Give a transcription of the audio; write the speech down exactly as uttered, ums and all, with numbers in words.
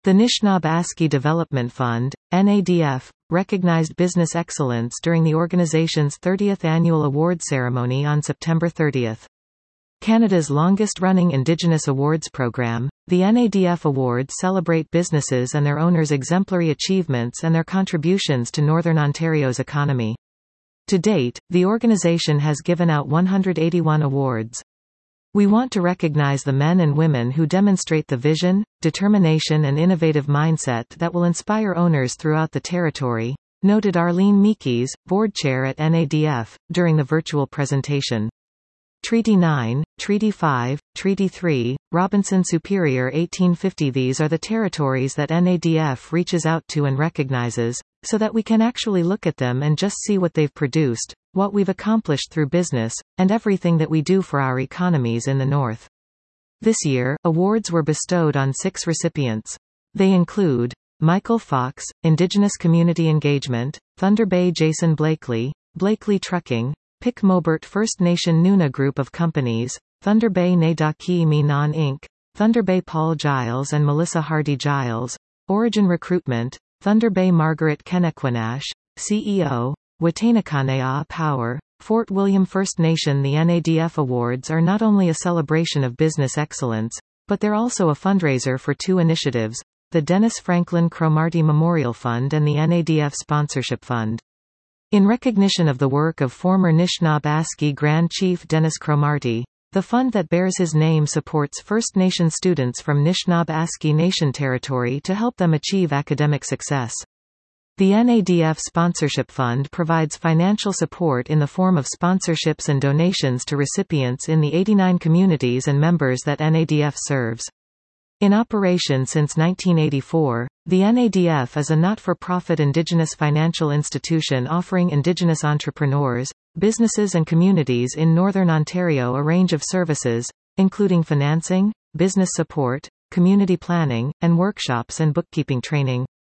The Nishnawbe-Aski Development Fund, N A D F, recognized business excellence during the organization's thirtieth annual award ceremony on September thirtieth. Canada's longest-running Indigenous awards program, the N A D F Awards celebrate businesses and their owners' exemplary achievements and their contributions to Northern Ontario's economy. To date, the organization has given out one hundred eighty-one awards. We want to recognize the men and women who demonstrate the vision, determination and innovative mindset that will inspire owners throughout the territory, noted Arlene Meekes, board chair at N A D F, during the virtual presentation. Treaty nine, Treaty five, Treaty three, Robinson Superior eighteen fifty. These are the territories that N A D F reaches out to and recognizes, so that we can actually look at them and just see what they've produced, what we've accomplished through business, and everything that we do for our economies in the North. This year, awards were bestowed on six recipients. They include Michael Fox, Indigenous Community Engagement, Thunder Bay Jason Blakely, Blakely Trucking, Pic Mobert First Nation Nuna Group of Companies, Thunder Bay Nedaki Mi Non Incorporated, Thunder Bay Paul Giles and Melissa Hardy Giles, Origin Recruitment, Thunder Bay Margaret Kennequinash, C E O, Wataynikanea Power, Fort William First Nation. The N A D F Awards are not only a celebration of business excellence, but they're also a fundraiser for two initiatives, the Dennis Franklin Cromarty Memorial Fund and the N A D F Sponsorship Fund. In recognition of the work of former Nishnawbe-Aski Grand Chief Dennis Cromarty, the fund that bears his name supports First Nation students from Nishnawbe-Aski Nation territory to help them achieve academic success. The N A D F Sponsorship Fund provides financial support in the form of sponsorships and donations to recipients in the eighty-nine communities and members that N A D F serves. In operation since nineteen eighty-four, the N A D F is a not-for-profit Indigenous financial institution offering Indigenous entrepreneurs, businesses and communities in Northern Ontario a range of services, including financing, business support, community planning, and workshops and bookkeeping training.